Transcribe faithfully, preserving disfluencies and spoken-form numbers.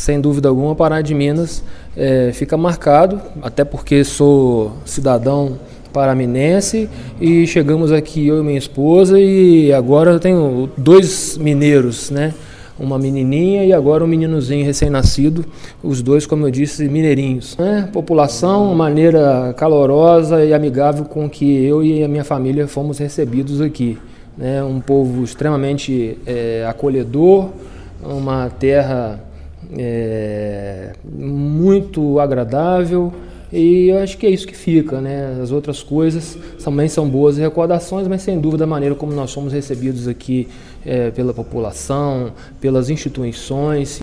sem dúvida alguma, Pará de Minas é, fica marcado, até porque sou cidadão paraminense e chegamos aqui eu e minha esposa e agora eu tenho dois mineiros, né? Uma menininha e agora um meninozinho recém-nascido, os dois, como eu disse, mineirinhos. Né? População, maneira calorosa e amigável com que eu e a minha família fomos recebidos aqui. Né? Um povo extremamente é, acolhedor, uma terra é, muito agradável. E eu acho que é isso que fica, né? As outras coisas também são boas recordações, mas sem dúvida a maneira como nós somos recebidos aqui é, pela população, pelas instituições.